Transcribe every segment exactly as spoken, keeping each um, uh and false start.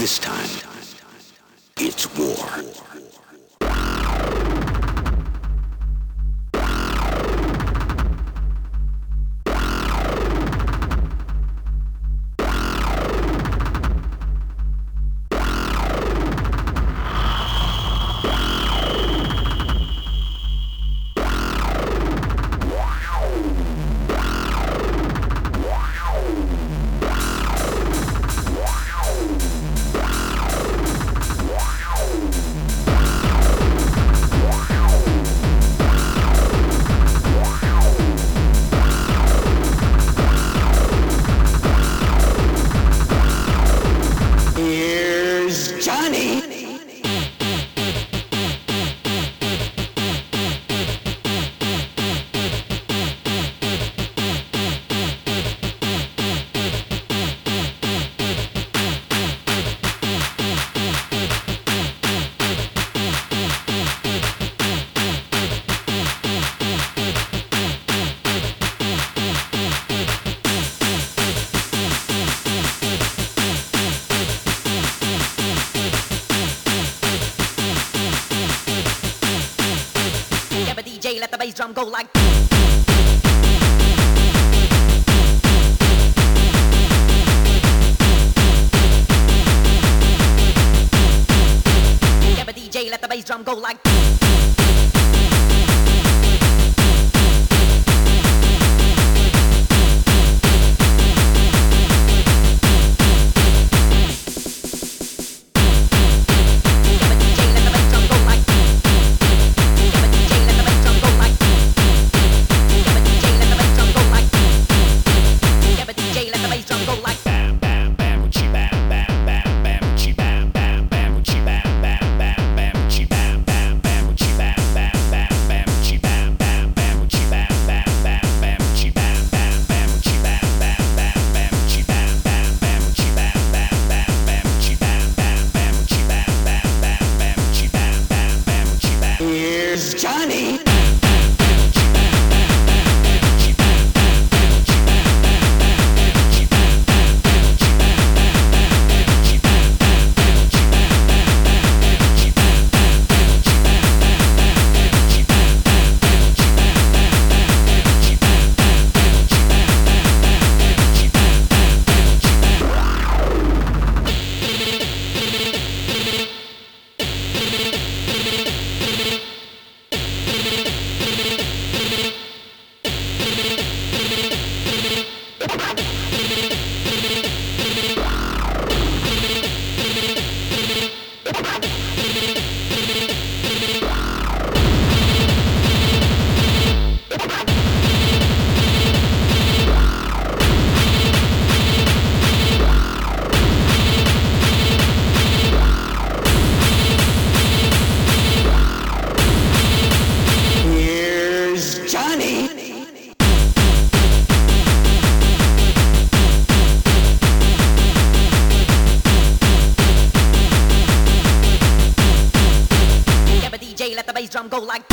This time, it's war. Drum go like yeah, but D J let the bass drum go like Johnny. Let the bass drum go like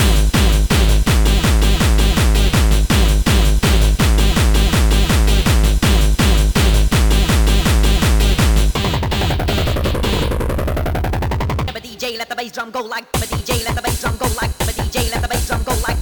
yeah, but D J let the bass drum go like but D J let the bass drum go like but D J let the bass drum go like